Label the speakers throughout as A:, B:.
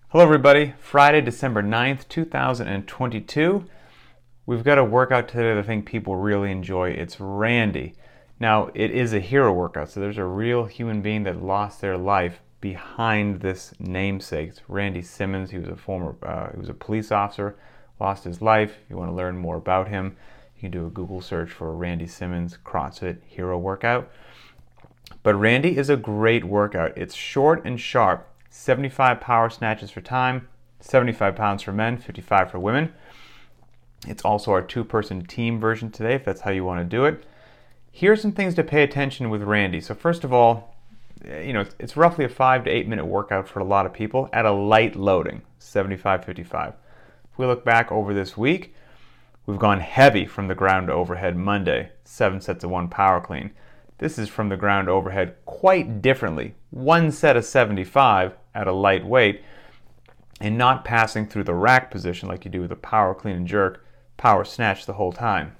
A: Hello everybody, Friday, December 9th, 2022. We've got a workout today that I think people really enjoy. It's Randy. Now, it is a hero workout, so there's a real human being that lost their life behind this namesake. It's Randy Simmons. He was a police officer, lost his life. If you want to learn more about him, you can do a Google search for Randy Simmons CrossFit hero workout. But Randy is a great workout. It's short and sharp. 75 power snatches for time, 75 pounds for men, 55 for women. It's also our two-person team version today, if that's how you want to do it. Here's some things to pay attention with Randy. So first of all, it's roughly a 5 to 8 minute workout for a lot of people at a light loading, 75-55. If we look back over this week, we've gone heavy from the ground to overhead Monday, 7 sets of 1 power clean. This is from the ground to overhead quite differently. 1 set of 75 at a light weight and not passing through the rack position like you do with a power clean and jerk, power snatch the whole time.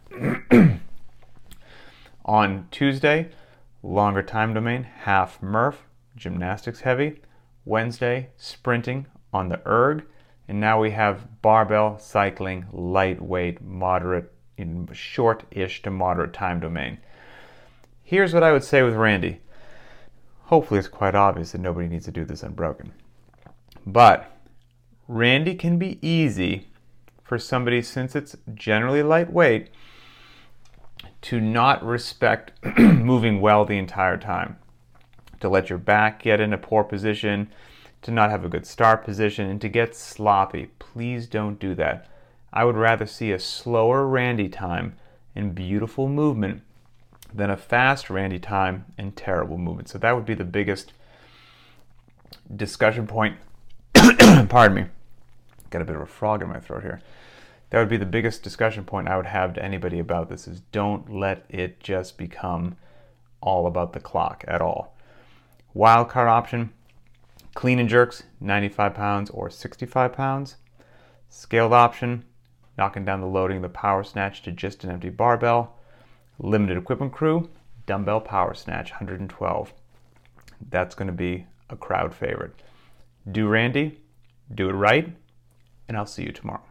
A: On Tuesday, longer time domain, half Murph, gymnastics heavy. Wednesday, sprinting on the erg. And now we have barbell, cycling, lightweight, moderate, in short-ish to moderate time domain. Here's what I would say with Randy. Hopefully it's quite obvious that nobody needs to do this unbroken. But Randy can be easy for somebody, since it's generally lightweight, to not respect moving well the entire time. To let your back get in a poor position, to not have a good start position, and to get sloppy. Please don't do that. I would rather see a slower Randy time and beautiful movement than a fast Randy time and terrible movement. So that would be the biggest discussion point. Pardon me. Got a bit of a frog in my throat here. That would be the biggest discussion point I would have to anybody about this, is don't let it just become all about the clock at all. Wild card option, clean and jerks, 95 pounds or 65 pounds. Scaled option, knocking down the loading, the power snatch to just an empty barbell. Limited equipment crew, dumbbell power snatch, 112. That's going to be a crowd favorite. Do Randy, do it right, and I'll see you tomorrow.